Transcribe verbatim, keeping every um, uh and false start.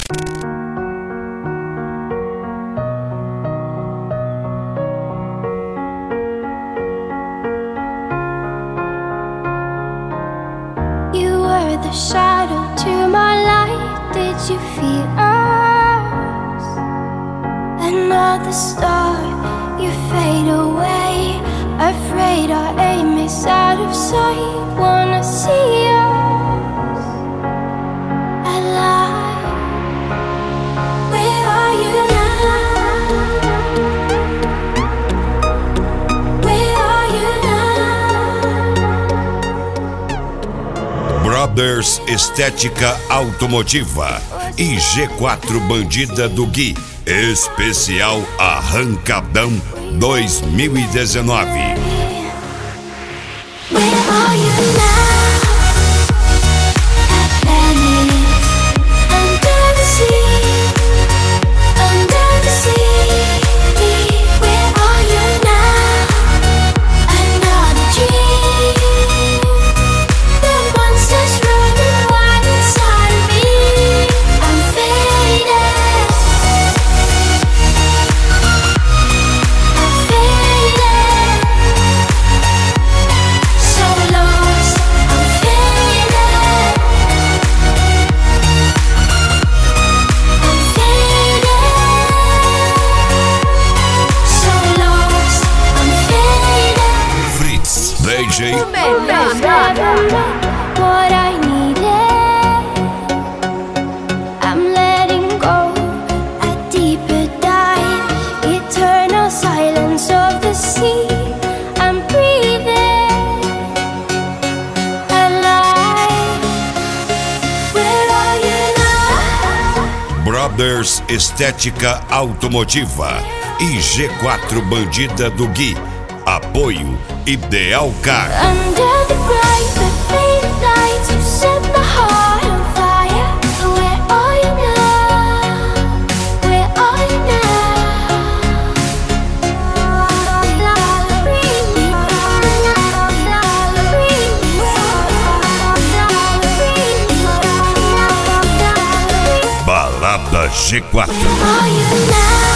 You were the shadow to my light. Did you feel us? Another star, you fade away. Afraid our aim is out of sight. Wanna see us alive. Where are you now? Where are you now? Brothers Estética Automotiva e G quatro Bandida do Gui. Especial Arrancadão dois mil e dezenove. Where are you now? Atlantis, under the sea, under the sea. Where are you now? Another dream. The monsters running wild inside of me. I'm faded. I'm faded. So lost, I'm faded. I'm faded. So lost, I'm faded. Fritz, D J. What I needed, I'm letting go. A deeper dive, eternal silence of the sea. I'm breathing alive. Where are you now? Brothers Estética Automotiva e G quatro Bandida do Gui. Apoio Ideal Car. Under the bright but faded lights, you set my heart on fire. Where are you now? Where are you Balada G quatro. now? Are you now?